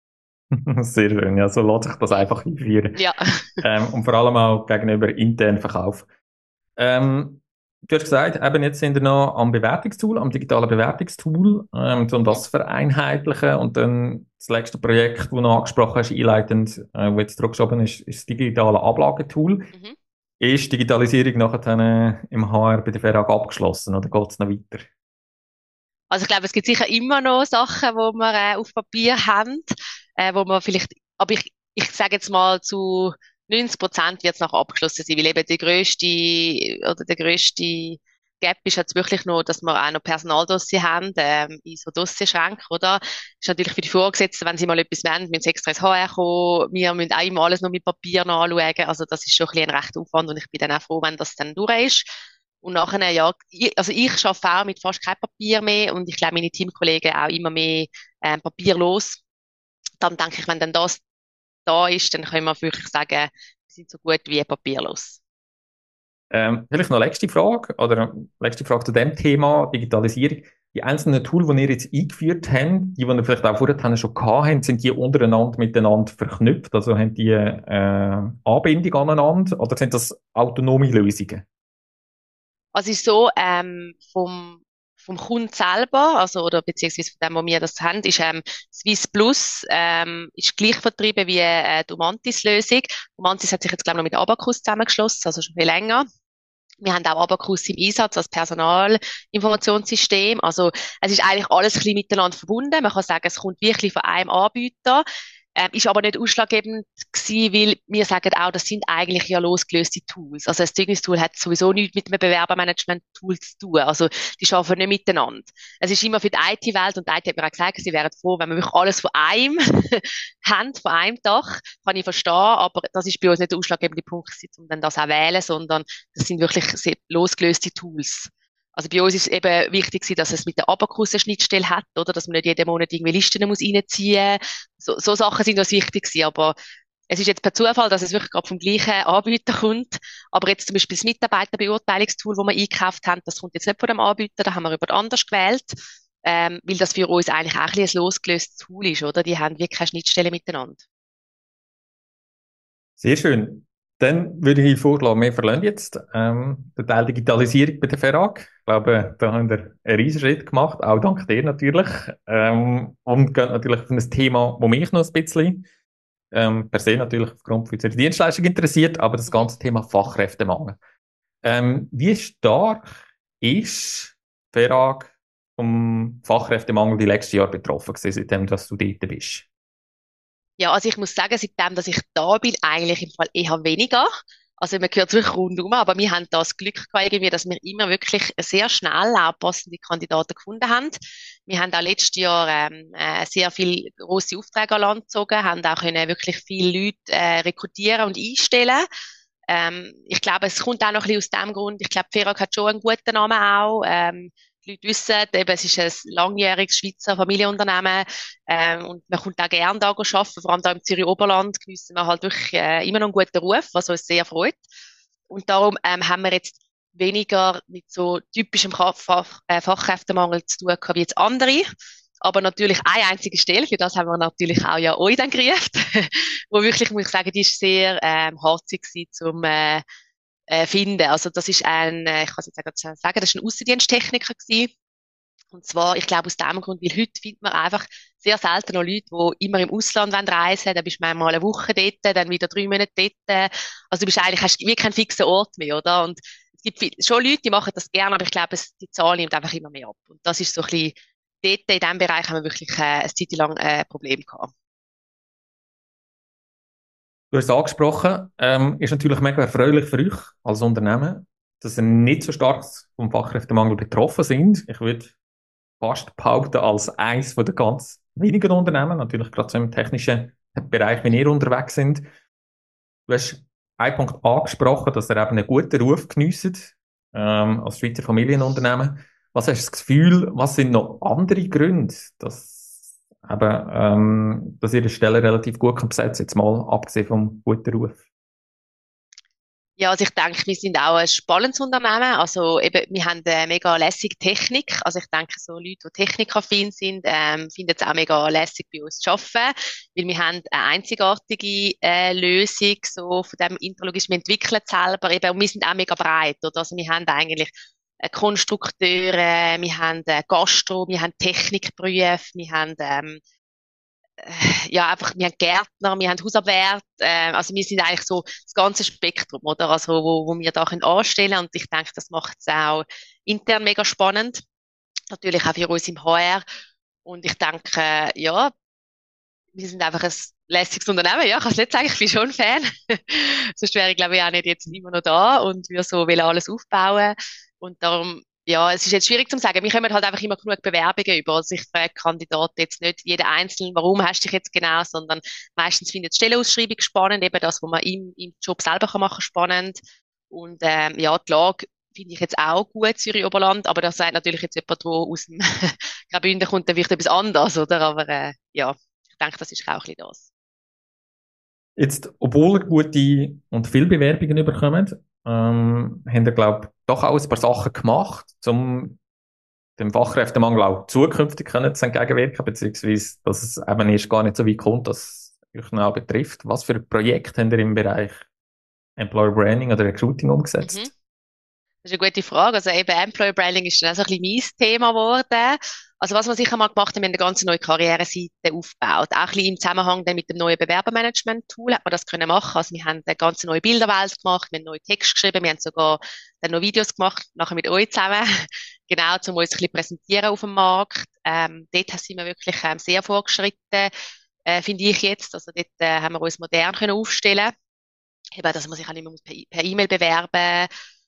Sehr schön, ja, so lässt sich das einfach einführen. Ja. Ähm, und vor allem auch gegenüber internen Verkauf. Ähm, du hast gesagt, eben jetzt sind wir noch am Bewertungstool, am digitalen Bewertungstool, ähm, um Mhm. das zu vereinheitlichen. Und dann das letzte Projekt, das du noch angesprochen hast, einleitend, äh, wo jetzt zurückgeschoben ist, ist das digitale Ablagetool. Mhm. Ist Digitalisierung nachher dann, äh, im H R bei der Verag abgeschlossen oder geht es noch weiter? Also ich glaube, es gibt sicher immer noch Sachen, wo wir äh, auf Papier haben, äh, wo man vielleicht, aber ich, ich sage jetzt mal zu neunzig Prozent wird es noch abgeschlossen sein, weil eben der grösste oder der grösste Gap ist jetzt wirklich nur, dass wir auch noch Personaldossier haben, ähm, in so Dossierschränken, oder? Ist natürlich für die Vorgesetzten, wenn sie mal etwas wollen, müssen sie extra ins H R kommen, wir müssen auch immer alles noch mit Papier noch anschauen, also das ist schon ein bisschen ein rechter Aufwand und ich bin dann auch froh, wenn das dann durch ist. Und nachher, ja, ich, also ich arbeite auch mit fast kein Papier mehr und ich glaube, meine Teamkollegen auch immer mehr ähm, papierlos. Dann denke ich, wenn dann das da ist, dann können wir wirklich sagen, wir sind so gut wie papierlos. Ähm, vielleicht noch letzte Frage, oder letzte Frage zu dem Thema Digitalisierung. Die einzelnen Tools, die ihr jetzt eingeführt habt, die, die ihr vielleicht auch vorher schon gehabt habt, sind die untereinander miteinander verknüpft? Also haben die äh, Anbindung aneinander oder sind das autonome Lösungen? Also es ist so, ähm, vom, vom Kunden selber, also, oder beziehungsweise von dem, wo wir das haben, ist, ähm, Swiss Plus, ähm, ist gleich vertrieben wie, äh, die Umantis-Lösung. Umantis hat sich jetzt, glaube ich, noch mit Abacus zusammengeschlossen, also schon viel länger. Wir haben auch Abacus im Einsatz als Personalinformationssystem. Also es ist eigentlich alles ein bisschen miteinander verbunden. Man kann sagen, es kommt wirklich von einem Anbieter. Ähm, ist aber nicht ausschlaggebend gewesen, weil wir sagen auch, das sind eigentlich ja losgelöste Tools. Also das Zeugnistool hat sowieso nichts mit einem Bewerbermanagement-Tool zu tun. Also die arbeiten nicht miteinander. Es ist immer für die I T-Welt und die I T hat mir auch gesagt, sie wären froh, wenn wir wirklich alles von einem haben, von einem Dach. Kann ich verstehen, aber das ist bei uns nicht der ausschlaggebende Punkt, um dann das auch wählen, sondern das sind wirklich sehr losgelöste Tools. Also bei uns ist es eben wichtig, dass es mit der Abacus eine Schnittstelle hat, oder? Dass man nicht jeden Monat irgendwie Listen muss reinziehen muss. So, so Sachen sind uns wichtig gewesen, aber es ist jetzt per Zufall, dass es wirklich gerade vom gleichen Anbieter kommt. Aber jetzt zum Beispiel das Mitarbeiterbeurteilungstool, das wir eingekauft haben, das kommt jetzt nicht von dem Anbieter, da haben wir jemand anders gewählt, ähm, weil das für uns eigentlich auch ein bisschen ein losgelöstes Tool ist, oder? Die haben wirklich keine Schnittstelle miteinander. Sehr schön. Dann würde ich vorschlagen, wir verlassen jetzt ähm, den Teil Digitalisierung bei der Verag. Ich glaube, da haben wir einen riesen Schritt gemacht, auch dank dir natürlich. Ähm, und gehen natürlich auf ein Thema, das mich noch ein bisschen ähm, per se natürlich aufgrund von unserer Dienstleistung interessiert, aber das Mhm. ganze Thema Fachkräftemangel. Ähm, wie stark ist die Verag vom Fachkräftemangel die letzten Jahre betroffen gewesen, seitdem dass du dort bist? Ja, also ich muss sagen, seitdem, dass ich da bin, eigentlich im Fall eher weniger. Also man hört es wirklich rundum, aber wir haben das Glück gehabt, irgendwie, dass wir immer wirklich sehr schnell auch passende Kandidaten gefunden haben. Wir haben auch letztes Jahr ähm, äh, sehr viele grosse Aufträge an Land gezogen, haben auch können wirklich viele Leute äh, rekrutieren und einstellen. Ähm, ich glaube, es kommt auch noch ein bisschen aus dem Grund. Ich glaube, Ferag hat schon einen guten Namen auch. Ähm, die Leute wissen, eben, es ist ein langjähriges Schweizer Familienunternehmen, ähm, und man kommt auch gerne da arbeiten, vor allem da im Zürich Oberland geniessen wir halt wirklich äh, immer noch einen guten Ruf, was uns sehr freut. Und darum ähm, haben wir jetzt weniger mit so typischem Fach, Fach, äh, Fachkräftemangel zu tun gehabt wie jetzt andere. Aber natürlich eine einzige Stelle, für das haben wir natürlich auch ja euch dann gerufen, wo wirklich, muss ich sagen, die ist sehr ähm, harzig gewesen zum äh, äh, finden. Also das ist ein, äh, ich kann es jetzt sagen, sagen, das ist ein Aussendiensttechniker gewesen. Und zwar, ich glaube, aus dem Grund, weil heute findet man einfach sehr selten noch Leute, die immer im Ausland reisen wollen. Dann bist du manchmal eine Woche dort, dann wieder drei Monate dort. Also du bist eigentlich, hast wie keinen fixen Ort mehr, oder? Und es gibt viel, schon Leute, die machen das gerne, aber ich glaube, es, die Zahl nimmt einfach immer mehr ab. Und das ist so ein bisschen, dort in diesem Bereich haben wir wirklich äh, eine Zeit lang äh, Probleme gehabt. Du hast es angesprochen, ähm, ist natürlich mega erfreulich für euch als Unternehmen, dass ihr nicht so stark vom Fachkräftemangel betroffen sind. Ich würde fast behaupten, als eines von den ganz wenigen Unternehmen, natürlich gerade so im technischen Bereich, wenn ihr unterwegs sind. Du hast einen Punkt angesprochen, dass ihr eben einen guten Ruf geniesst, ähm, als Schweizer Familienunternehmen. Was hast du das Gefühl, was sind noch andere Gründe, dass, eben, ähm, dass ihr die Stelle relativ gut kann besetzen, jetzt mal abgesehen vom guten Ruf? Ja, also ich denke, wir sind auch ein spannendes Unternehmen. Also eben, wir haben eine mega lässige Technik. Also ich denke, so Leute, die technikaffin sind, ähm, finden es auch mega lässig, bei uns zu arbeiten. Weil wir haben eine einzigartige äh, Lösung, so von dem Intralogis, wir entwickeln es selber eben, und wir sind auch mega breit, oder? Also wir haben eigentlich äh, Konstrukteure, wir haben äh, Gastro, wir haben Technikberufe, wir haben ähm, ja, einfach, wir haben Gärtner, wir haben Hausabwärter, äh, also wir sind eigentlich so das ganze Spektrum, oder? Also, wo, wo wir da können anstellen, und ich denke, das macht es auch intern mega spannend. Natürlich auch für uns im H R. Und ich denke, ja, wir sind einfach ein lässiges Unternehmen, ja, ich kann es nicht sagen, ich bin schon ein Fan. Sonst wäre ich, glaube ich, auch nicht jetzt immer noch da und wir so will alles aufbauen. Und darum, ja, es ist jetzt schwierig zu sagen. Wir kommen halt einfach immer genug Bewerbungen über. Also ich frage Kandidaten jetzt nicht jeden Einzelnen, warum hast du dich jetzt genau, sondern meistens findet die Stellenausschreibung spannend, eben das, was man im, im Job selber kann machen, spannend. Und ähm, ja, die Lage finde ich jetzt auch gut, Zürich Oberland, aber das sagt natürlich jetzt jemand, der aus dem Graubünden kommt, dann vielleicht etwas anderes, oder? Aber äh, ja, ich denke, das ist auch ein bisschen das. Jetzt, obwohl ihr gute und viele Bewerbungen bekommt, ähm, habt ihr, glaube ich, doch auch ein paar Sachen gemacht, um dem Fachkräftemangel auch zukünftig können zu entgegenwirken, beziehungsweise, dass es eben erst gar nicht so weit kommt, dass es euch noch betrifft. Was für ein Projekt habt ihr im Bereich Employer Branding oder Recruiting Mhm. umgesetzt? Das ist eine gute Frage. Also eben Employer Branding ist dann auch so ein bisschen mein Thema geworden. Also was wir sicher mal gemacht haben, wir haben eine ganz neue Karriereseite aufgebaut. Auch ein bisschen im Zusammenhang dann mit dem neuen Bewerbermanagement-Tool hat man das können machen. Also wir haben eine ganz neue Bilderwelt gemacht, wir haben neue Text geschrieben, wir haben sogar dann noch Videos gemacht, nachher mit euch zusammen. Genau, um uns ein bisschen präsentieren auf dem Markt. Ähm, dort sind wir wirklich ähm, sehr fortgeschritten, äh, finde ich jetzt. Also dort äh, haben wir uns modern können aufstellen. Eben, dass man sich auch nicht mehr per E- per E-Mail bewerben.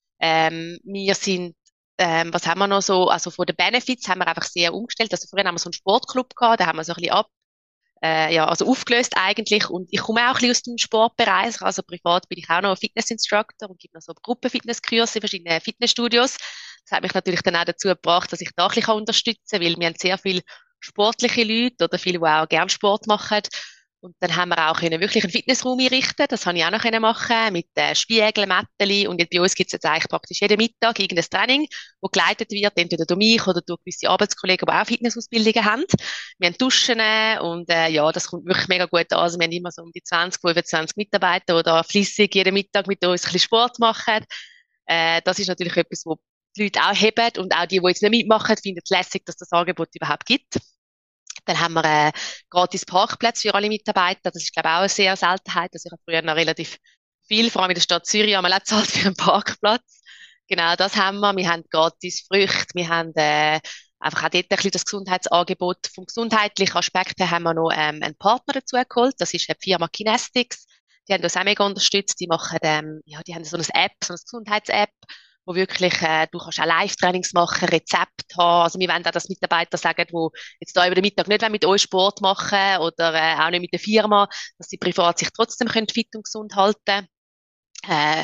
Ähm, wir sind, ähm, was haben wir noch so, also von den Benefits haben wir einfach sehr umgestellt. Also früher haben wir so einen Sportclub gehabt, da haben wir so ein bisschen ab, äh, ja, also aufgelöst eigentlich. Und ich komme auch ein bisschen aus dem Sportbereich. Also privat bin ich auch noch Fitnessinstructor und gebe noch so Gruppenfitnesskurse in verschiedenen Fitnessstudios. Das hat mich natürlich dann auch dazu gebracht, dass ich da ein bisschen unterstützen kann, weil wir haben sehr viele sportliche Leute oder viele, die auch gerne Sport machen. Und dann haben wir auch können wirklich einen Fitnessraum einrichten. Das habe ich auch noch können machen mit äh, Spiegeln, Mätteli. Und jetzt bei uns gibt es jetzt eigentlich praktisch jeden Mittag irgendein Training, das geleitet wird, entweder durch mich oder durch gewisse Arbeitskollegen, die auch Fitnessausbildungen haben. Wir haben Duschen und äh, ja, das kommt wirklich mega gut an. Also wir haben immer so um die zwanzig, fünfundzwanzig Mitarbeiter, die da flüssig jeden Mittag mit uns ein bisschen Sport machen. Äh, das ist natürlich etwas, wo die Leute auch haben, und auch die, die jetzt nicht mitmachen, finden es lässig, dass das Angebot überhaupt gibt. Dann haben wir äh, gratis Parkplätze für alle Mitarbeiter. Das ist, glaube ich, auch eine sehr Seltenheit. Also ich habe früher noch relativ viel, vor allem in der Stadt Zürich, haben wir auch gezahlt für einen Parkplatz. Genau, das haben wir. Wir haben gratis Früchte. Wir haben äh, einfach auch dort ein bisschen das Gesundheitsangebot. Vom gesundheitlichen Aspekt her haben wir noch ähm, einen Partner dazu geholt. Das ist die Firma Kinestix. Die haben uns auch mega unterstützt. Die machen, ähm, ja, die haben so eine App, so eine Gesundheits-App, wo wirklich, äh, du kannst auch Live-Trainings machen, Rezepte haben. Also wir wollen auch, dass Mitarbeiter sagen, die jetzt da über den Mittag nicht mit euch Sport machen oder äh, auch nicht mit der Firma, dass sie privat sich trotzdem können fit und gesund halten. Äh,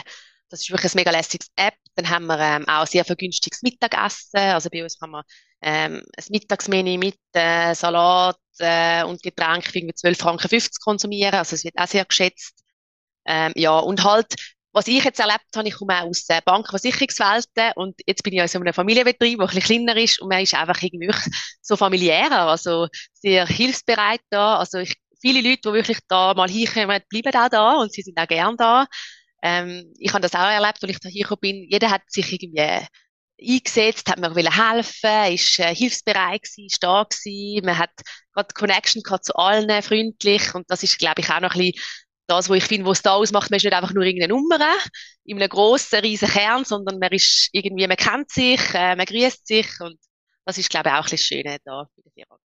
Das ist wirklich ein mega lässiges App. Dann haben wir ähm, auch sehr vergünstiges Mittagessen. Also bei uns kann man ähm, ein Mittagsmenü mit äh, Salat äh, und Getränk für irgendwie zwölf Franken fünfzig konsumieren. Also es wird auch sehr geschätzt. Ähm, ja, und halt, was ich jetzt erlebt habe, ich komme auch aus der Bank- und Versicherungswelt und jetzt bin ich in so einem Familienbetrieb, der ein bisschen kleiner ist und man ist einfach irgendwie wirklich so familiärer, also sehr hilfsbereit da. Also ich, viele Leute, die wirklich da mal hinkommen, bleiben auch da und sie sind auch gern da. Ähm, ich habe das auch erlebt, als ich da hingekommen bin. Jeder hat sich irgendwie eingesetzt, hat mir wollen helfen, ist äh, hilfsbereit gewesen, ist da gewesen. Man hat gerade Connection gehabt zu allen, freundlich. Und das ist, glaube ich, auch noch ein bisschen das, was ich finde, was es da ausmacht. Man ist nicht einfach nur irgendeine Nummer in einem grossen, riesen Kern, sondern man ist irgendwie, man kennt sich, äh, man grüßt sich. Und das ist, glaube ich, auch ein bisschen schön da bei der Firma.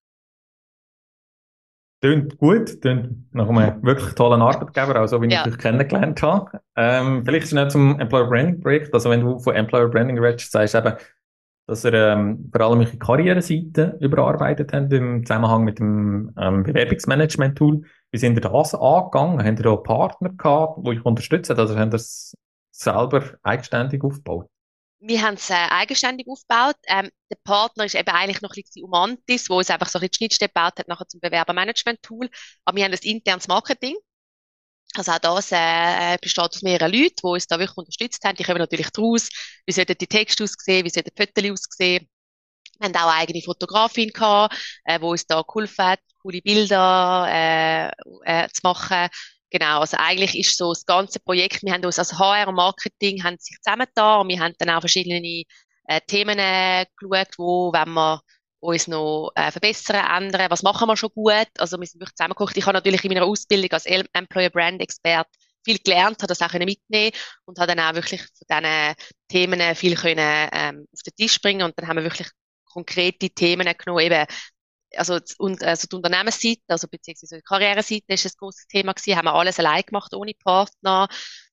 Klingt gut, klingt nach einem wirklich tollen Arbeitgeber, auch so wie ich Ja. dich kennengelernt habe. Ähm, vielleicht schnell zum Employer Branding Projekt. Also wenn du von Employer Branding redest, sagst du eben, dass ihr ähm, vor allem eure Karriereseite überarbeitet habt im Zusammenhang mit dem ähm, Bewerbungsmanagement-Tool. Wie sind ihr das angegangen? Habt ihr da Partner gehabt, die euch unterstützen? Also habt ihr es selber eigenständig aufgebaut? Wir haben es äh, eigenständig aufgebaut. Ähm, der Partner ist eben eigentlich noch ein bisschen Umantis, wo es einfach so ein bisschen die Schnittstelle gebaut hat nachher zum Bewerbermanagement-Tool. Aber wir haben das internes Marketing. Also auch das äh, besteht aus mehreren Leuten, die uns da wirklich unterstützt haben. Die kommen natürlich daraus. Wie sollten die Texte aussehen? Wie sollten die Fotos aussehen? Wir haben auch eine eigene Fotografin gehabt, äh, wo uns da geholfen hat, coole Bilder äh, äh, zu machen. Genau, also eigentlich ist so das ganze Projekt, wir haben uns als H R und Marketing haben sich zusammengetan und wir haben dann auch verschiedene äh, Themen äh, geschaut, wo wenn wir uns noch äh, verbessern, ändern, was machen wir schon gut. Also wir sind wirklich zusammengekocht. Ich habe natürlich in meiner Ausbildung als Employer Brand Expert viel gelernt, habe das auch können mitnehmen und habe dann auch wirklich von diesen Themen viel können ähm, auf den Tisch bringen und dann haben wir wirklich konkrete Themen genommen, eben, also, und, also die Unternehmensseite, also beziehungsweise die Karriereseite ist ein grosses Thema gewesen, haben wir alles allein gemacht, ohne Partner.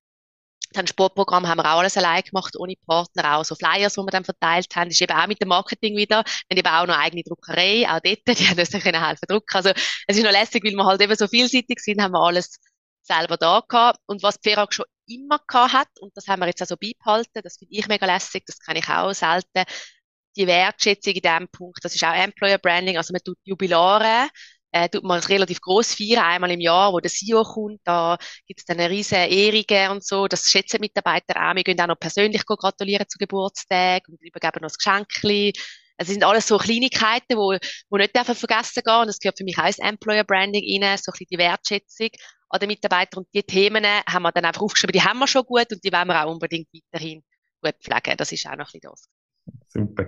Dann Sportprogramm haben wir auch alles allein gemacht, ohne Partner, auch so Flyers, die wir dann verteilt haben, ist eben auch mit dem Marketing wieder. Wir haben eben auch noch eine eigene Druckerei, auch dort, die haben uns dann können helfen drucken. Also, es ist noch lässig, weil wir halt eben so vielseitig sind, haben wir alles selber da gehabt. Und was die Ferag schon immer gehabt hat, und das haben wir jetzt auch so beibehalten, das finde ich mega lässig, das kann ich auch selten, die Wertschätzung in diesem Punkt, das ist auch Employer Branding, also man tut Jubilare, äh, tut man relativ gross feiern, einmal im Jahr, wo der C E O kommt, da gibt es dann eine riesen Ehrungen und so, das schätzen Mitarbeiter auch, wir gehen auch noch persönlich gratulieren zu Geburtstag und übergeben noch das Geschenkli. Es sind alles so Kleinigkeiten, wo, wo nicht dürfen vergessen gehen, und das gehört für mich auch ins Employer Branding rein, so ein bisschen die Wertschätzung an den Mitarbeitern, und die Themen haben wir dann einfach aufgeschrieben, die haben wir schon gut und die wollen wir auch unbedingt weiterhin gut pflegen, das ist auch noch ein bisschen das. Super.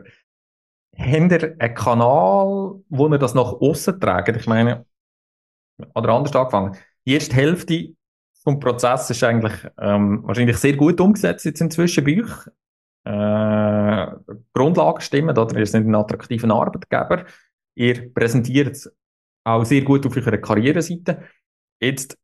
Habt ihr einen Kanal, wo ihr das nach aussen tragt? Ich meine, oder anders angefangen. Die erste Hälfte vom Prozess ist eigentlich ähm, wahrscheinlich sehr gut umgesetzt jetzt inzwischen bei euch. Äh, Grundlagen stimmen, oder? Ihr seid ein attraktiver Arbeitgeber. Ihr präsentiert es auch sehr gut auf eurer Karriereseite. Jetzt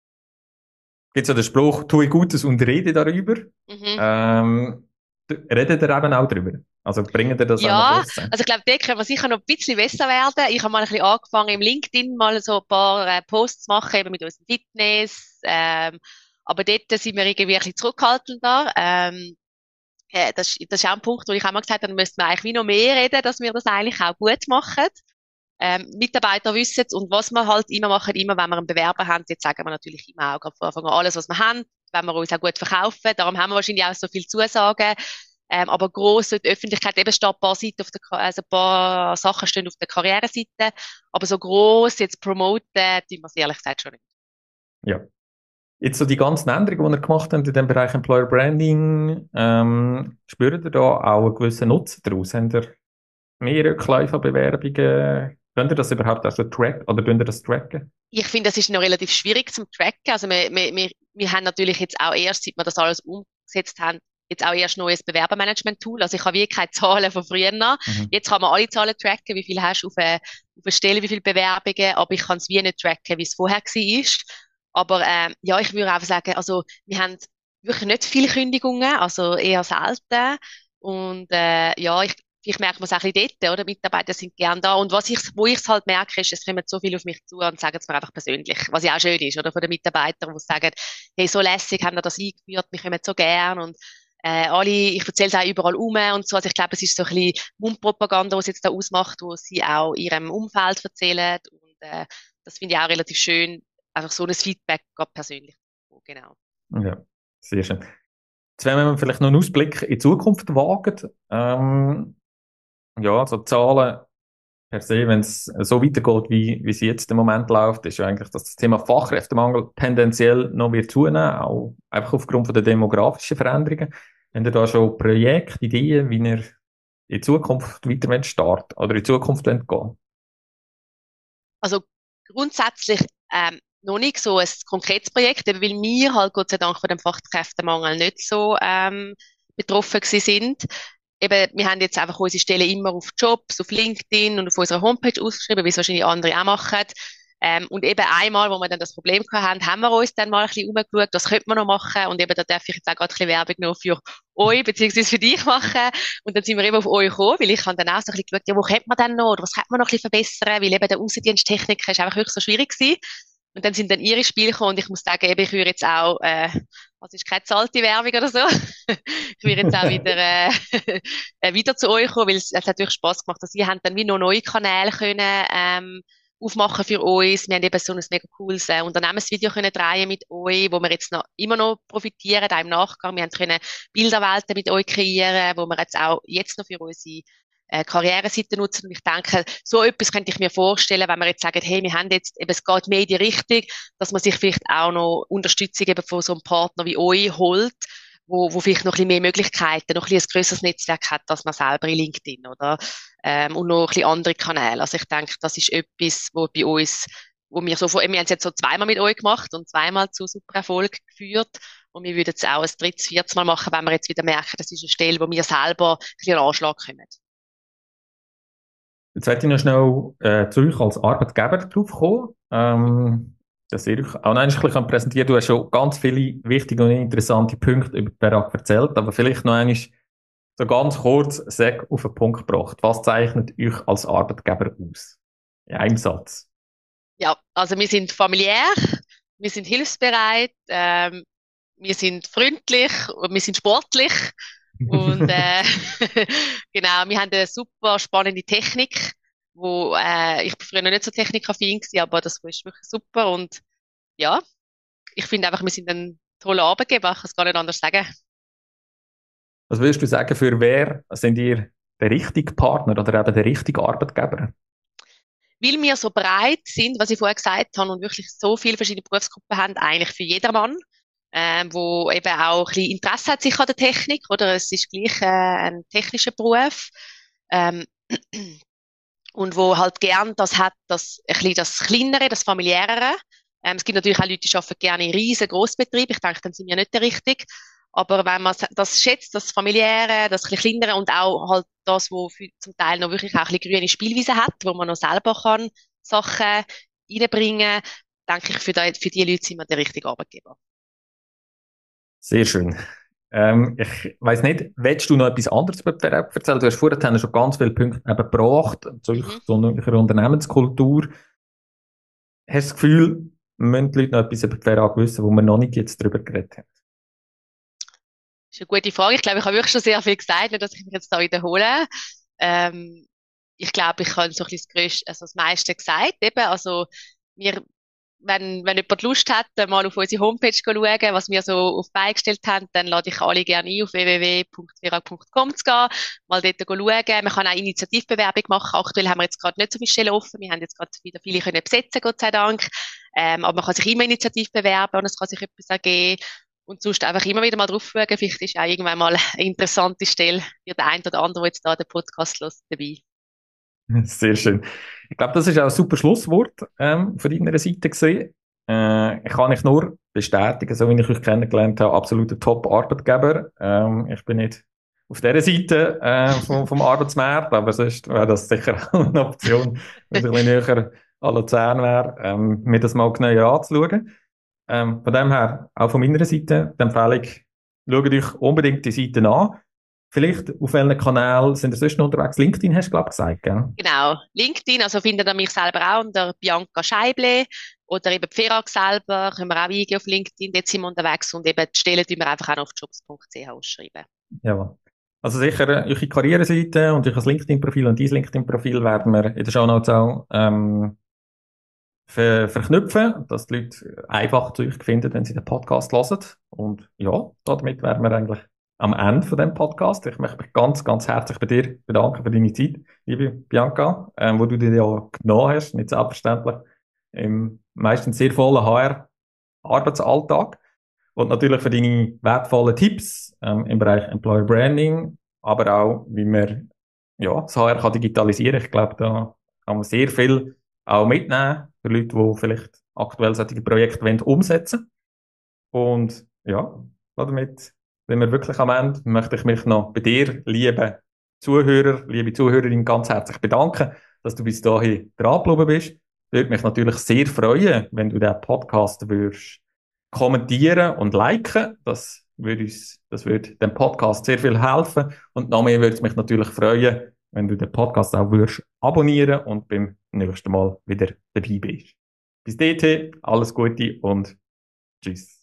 gibt es ja den Spruch, tue Gutes und rede darüber. Mhm. Ähm, redet ihr eben auch darüber? Also bringen ihr das Ja, auch nach aussen? also ich glaube, da können wir sicher noch ein bisschen besser werden. Ich habe mal ein bisschen angefangen, im LinkedIn mal so ein paar äh, Posts zu machen, eben mit unserem Fitness. Ähm, aber dort sind wir irgendwie ein bisschen zurückhaltender. Ähm, äh, das, das ist auch ein Punkt, wo ich auch mal gesagt habe, da müssten wir eigentlich wie noch mehr reden, dass wir das eigentlich auch gut machen. Ähm, Mitarbeiter wissen es, und was wir halt immer machen, immer wenn wir einen Bewerber haben, jetzt sagen wir natürlich immer auch von Anfang an alles, was wir haben, wenn wir uns auch gut verkaufen. Darum haben wir wahrscheinlich auch so viel Zusagen. Ähm, aber gross die Öffentlichkeit, eben steht ein paar Seiten auf der, also ein paar Sachen stehen auf der Karriereseite, aber so gross jetzt promoten, tun wir es ehrlich gesagt schon nicht. Ja. Jetzt so die ganzen Änderungen, die ihr gemacht habt in dem Bereich Employer Branding, ähm, spürt ihr da auch einen gewissen Nutzen daraus? Habt ihr mehr Rückläufe an Bewerbungen? Könnt ihr das überhaupt auch so tracken, oder könnt ihr das tracken? Ich finde, das ist noch relativ schwierig zum tracken. Also wir, wir, wir, wir haben natürlich jetzt auch erst, seit wir das alles umgesetzt haben, jetzt auch erst neues Bewerbermanagement-Tool. Also ich habe wirklich keine Zahlen von früher. Mhm. Jetzt kann man alle Zahlen tracken, wie viel hast du auf eine, auf eine Stelle, wie viele Bewerbungen, aber ich kann es wie nicht tracken, wie es vorher war. Aber ähm, ja, ich würde einfach sagen, also wir haben wirklich nicht viele Kündigungen, also eher selten. Und äh, ja, ich vielleicht merkt man es auch ein bisschen dort, oder? Mitarbeiter sind gern da. Und was ich, wo ich es halt merke, ist, es kommen so viel auf mich zu und sagen es mir einfach persönlich, was ja auch schön ist, oder? Von den Mitarbeitern, die sagen, hey, so lässig haben wir das eingeführt, wir kommen so gern und äh, alle, ich erzähle es auch überall um und so. Also ich glaube, es ist so ein bisschen Mundpropaganda, was jetzt da ausmacht, wo sie auch ihrem Umfeld erzählen. Und äh, das finde ich auch relativ schön, einfach so ein Feedback gerade persönlich. Genau. Ja, sehr schön. Jetzt, wenn wir vielleicht noch einen Ausblick in die Zukunft wagen, ähm, ja, so Zahlen per se, wenn es so weitergeht, wie, wie es jetzt im Moment läuft, ist ja eigentlich, dass das Thema Fachkräftemangel tendenziell noch wird zunehmen, auch einfach aufgrund von der demografischen Veränderungen. Haben ihr da schon Projekte, Ideen, wie ihr in Zukunft weiter starten oder in Zukunft gehen wollt? Also grundsätzlich ähm, noch nicht so ein konkretes Projekt, eben weil wir halt Gott sei Dank von dem Fachkräftemangel nicht so ähm, betroffen gewesen sind. Eben, wir haben jetzt einfach unsere Stellen immer auf Jobs, auf LinkedIn und auf unserer Homepage ausgeschrieben, wie es wahrscheinlich andere auch machen. Ähm, und eben einmal, wo wir dann das Problem hatten, haben wir uns dann mal ein bisschen umgeschaut, was könnte man noch machen. Und eben, da darf ich jetzt auch gerade ein bisschen Werbung noch für euch, beziehungsweise für dich machen. Und dann sind wir eben auf euch gekommen, weil ich habe dann auch so ein bisschen geschaut, ja, wo könnte man denn noch, oder was könnte man noch ein bisschen verbessern, weil eben der Aussendiensttechniker ist einfach wirklich so schwierig gewesen. Und dann sind dann ihre Spiele gekommen und ich muss sagen, eben, ich würde jetzt auch, äh, also ist keine zahlte Werbung oder so, ich würde jetzt auch wieder, äh, äh, wieder zu euch kommen, weil es, es hat wirklich Spass gemacht, dass ihr habt dann wie noch neue Kanäle können, ähm, aufmachen für uns. Wir haben eben so ein mega cooles äh, Unternehmensvideo können drehen mit euch, wo wir jetzt noch immer noch profitieren, auch im Nachgang. Wir haben können Bilderwelten mit euch kreieren, wo wir jetzt auch jetzt noch für unsere äh, Karriereseite nutzen. Und ich denke, so etwas könnte ich mir vorstellen, wenn wir jetzt sagen, hey, wir haben jetzt, eben, es geht mehr in die Richtung, dass man sich vielleicht auch noch Unterstützung eben von so einem Partner wie euch holt, wo, wo vielleicht noch ein bisschen mehr Möglichkeiten, noch ein bisschen ein grösseres Netzwerk hat, als man selber in LinkedIn, oder? Ähm, und noch ein bisschen andere Kanäle. Also ich denke, das ist etwas, wo bei uns, wo wir so, wir haben es jetzt so zweimal mit euch gemacht und zweimal zu super Erfolg geführt. Und wir würden es auch ein drittes, viertes Mal machen, wenn wir jetzt wieder merken, das ist eine Stelle, wo wir selber ein bisschen Anschlag kommen. Jetzt wollte ich noch schnell äh, zu euch als Arbeitgeber drauf kommen, ähm, dass ihr euch auch noch ein bisschen präsentieren könnt. Du hast schon ganz viele wichtige und interessante Punkte über die Perak erzählt, aber vielleicht noch einmal so ganz kurz sag auf den Punkt gebracht. Was zeichnet euch als Arbeitgeber aus? In einem Satz. Ja, also wir sind familiär, wir sind hilfsbereit, ähm, wir sind freundlich und wir sind sportlich. Und äh, genau, wir haben eine super spannende Technik, wo äh, ich bin früher noch nicht so technikaffin gewesen, aber das ist wirklich super. Und ja, ich finde einfach, wir sind ein toller Arbeitgeber, ich kann es gar nicht anders sagen. Was würdest du sagen, für wer sind ihr der richtige Partner oder eben der richtige Arbeitgeber? Weil wir so breit sind, was ich vorher gesagt habe, und wirklich so viele verschiedene Berufsgruppen haben, eigentlich für jedermann, ähm, wo eben auch ein bisschen Interesse hat sich an der Technik, oder es ist gleich äh, ein technischer Beruf, ähm, und wo halt gern das hat, das, ein bisschen das Kleinere, das Familiärere. Ähm, es gibt natürlich auch Leute, die arbeiten gerne in riesen Grossbetrieben. Ich denke, dann sind wir nicht der Richtige. Aber wenn man das schätzt, das Familiäre, das ein bisschen Kleinere und auch halt das, wo für, zum Teil noch wirklich auch ein bisschen grüne Spielwiese hat, wo man noch selber kann Sachen reinbringen, denke ich, für die, für die Leute sind wir der richtige Arbeitgeber. Sehr schön. Ähm, ich weiss nicht, willst du noch etwas anderes über die Verab erzählen? Du hast vorhin schon ganz viele Punkte eben gebracht, zu Mhm. so einer Unternehmenskultur. Hast du das Gefühl, müssen die Leute noch etwas über die Verab wissen, wo wir noch nicht jetzt darüber geredet haben? Das ist eine gute Frage. Ich glaube, ich habe wirklich schon sehr viel gesagt, nicht, dass ich mich jetzt da wiederhole. Ähm, ich glaube, ich habe so ein bisschen das Größte, also das meiste gesagt. Eben, also, wir, wenn, wenn jemand Lust hat, mal auf unsere Homepage zu schauen, was wir so auf die Beine gestellt haben, dann lade ich alle gerne ein, auf w w w punkt verag punkt com zu gehen, mal dort schauen. Man kann auch Initiativbewerbung machen. Aktuell haben wir jetzt gerade nicht so viele Stellen offen. Wir haben jetzt gerade wieder viele können besetzen, Gott sei Dank. Ähm, aber man kann sich immer initiativ bewerben und es kann sich etwas ergeben. Und sonst einfach immer wieder mal drauf schauen. Vielleicht ist auch irgendwann mal eine interessante Stelle für den einen oder anderen, der jetzt da den Podcast hört, dabei. Sehr schön. Ich glaube, das ist auch ein super Schlusswort ähm, von deiner Seite gesehen. Äh, ich kann mich nur bestätigen, so wie ich euch kennengelernt habe, absoluter Top-Arbeitgeber. Ähm, ich bin nicht auf dieser Seite äh, vom, vom Arbeitsmarkt, aber sonst wäre das sicher auch eine Option, wenn ich ein bisschen näher an Luzern wäre, ähm, mir das mal genauer anzuschauen. Ähm, von dem her, auch von meiner Seite, die Empfehlung, schaut euch unbedingt die Seite an. vielleicht auf welchen Kanälen sind ihr sonst noch unterwegs? LinkedIn hast du, glaube ich, gesagt, gell? Genau, LinkedIn, also findet ihr mich selber auch unter Bianca Scheible oder eben die Ferag selber, können wir auch eingehen auf LinkedIn, dort sind wir unterwegs und eben die Stellen tun wir einfach auch noch auf jobs punkt c h ausschreiben. Ja. Also sicher, äh, eure Karriereseite und euer LinkedIn-Profil und dein LinkedIn-Profil werden wir in den Shownotes auch ähm, ver verknüpfen, dass die Leute einfach zu euch finden, wenn sie den Podcast hören. Und ja, damit wären wir eigentlich am Ende von dem Podcast. Ich möchte mich ganz, ganz herzlich bei dir bedanken für deine Zeit, liebe Bianca, ähm, wo du dir ja genommen hast, nicht selbstverständlich, im meistens sehr vollen H R-Arbeitsalltag. Und natürlich für deine wertvollen Tipps ähm, im Bereich Employer Branding, aber auch, wie man ja, das H R kann digitalisieren. Ich glaube, da kann man sehr viel auch mitnehmen für Leute, die vielleicht aktuell solche Projekte wollen, umsetzen wollen. Und ja, damit sind wir wirklich am Ende. Möchte ich mich noch bei dir, liebe Zuhörer, liebe Zuhörerin, ganz herzlich bedanken, dass du bis dahin dran geblieben bist. Würde mich natürlich sehr freuen, wenn du den Podcast würdest kommentieren und liken. Das würde uns, das würde dem Podcast sehr viel helfen. Und noch mehr würde es mich natürlich freuen, wenn du den Podcast auch würdest abonnieren und beim nächsten Mal wieder dabei bist. Bis dahin, alles Gute und tschüss.